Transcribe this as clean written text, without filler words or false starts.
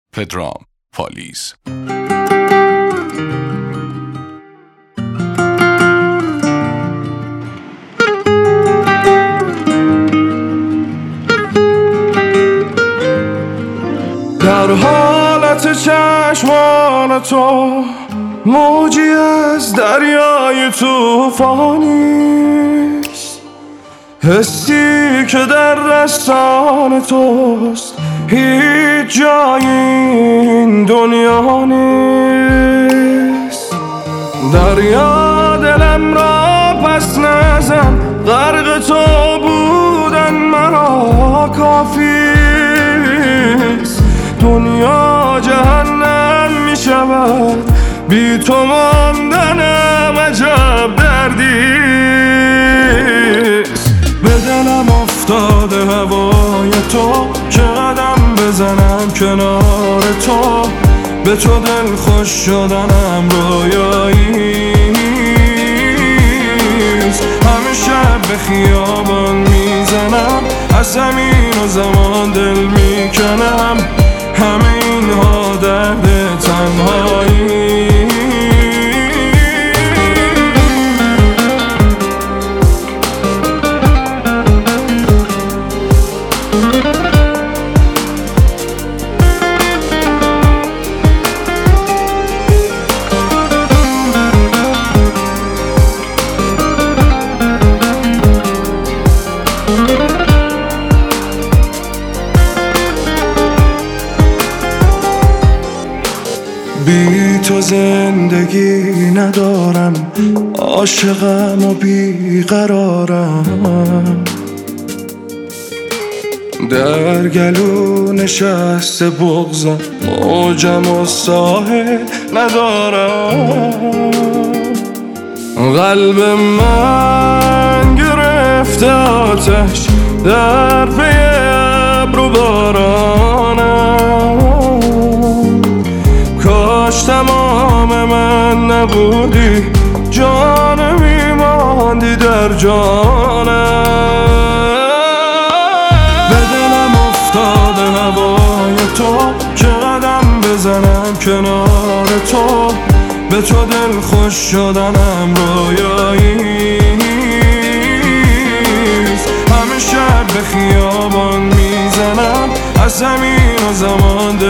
پدرام پالیز. در حالت چشمان تو موجی از دریای توفانیست، حسی که در رسان توست هیچ جای این دنیا نیست. دریا دلم را پس نزن، غرق تو بودن مرا کافیست. دنیا جهنم می شود، بی تو ماندنم عجب دردیست. به دلم افتاده هوای تو که قدم بزنم کنار تو، به تو دل خوش شدنم رویاییست. همه شب به خیابان میزنم، از زمین و زمان دل میکنم، همه اینها درد تنهایی. بی تو زندگی ندارم، عاشقم و بیقرارم. در گلو نشسته بغضم، موجم و ساحل ندارم. قلب من گرفته آتش در پی ابر و بارانم. کاش تمام من نبودی، جان میماندی در جانم. به دلم افتاده هوای تو که قدم بزنم کنار تو، به تو دل خوش شدنم رویاییست. همه شب به خیابان میزنم، از زمین و زمان